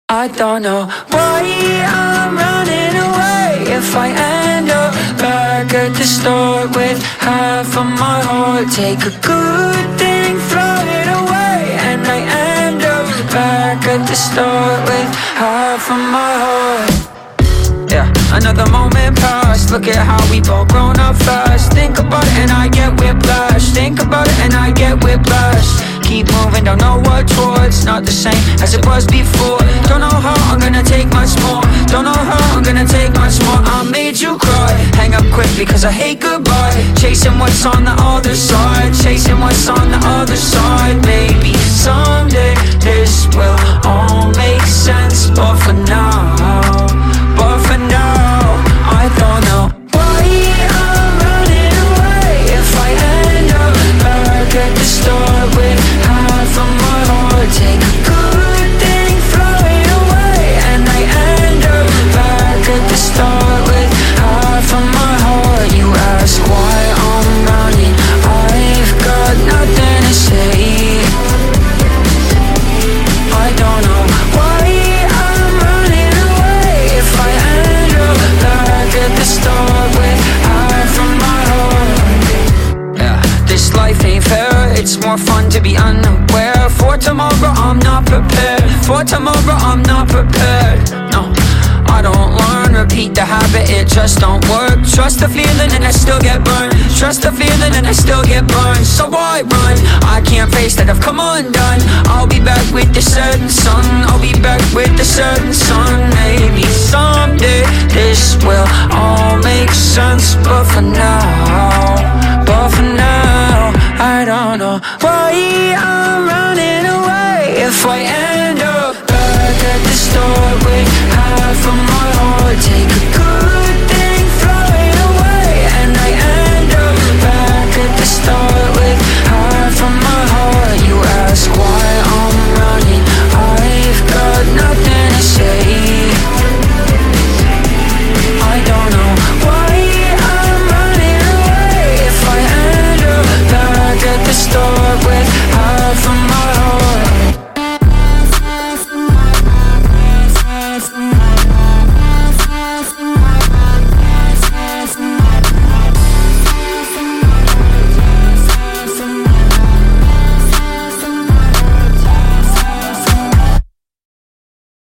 I don't know why I'm running away. If I end up back at the start with half of my heart, take a good thing, throw it away, and I end up back at the start with half of my heart. Yeah, another moment passed. Look at how we both grown up fast. Think about it and I get whiplash. Think about it and I get whiplash. Keep moving, don't know what towards. Not the same as it was before. Don't know how I'm gonna take much more. Don't know how I'm gonna take much more. I made you cry. Hang up quick because I hate goodbye. Chasing what's on the other side. Chasing what's on the other side. Maybe someday this will all make sense. But for now, I don't know why I'm running away. If I end up back at the start with half of my heart, take a good thing, throw it away, and I end up back at the start with half of my heart. You ask why I'm running, I've got nothing to say. I don't know why I'm running away. If I end up back at the start with half of my heart. Yeah, this life ain't fair. It's more fun to be unaware. For tomorrow I'm not prepared. For tomorrow I'm not prepared. No, I don't learn, repeat the habit, it just don't work. Trust the feeling and I still get burned. Trust the feeling and I still get burned. So why run? I can't face that I've come undone. I'll be back with the setting sun. I'll be back with the setting sun. Maybe someday this will all make sense. But for now, I don't know why I'm running away. If I end up back at the start with half of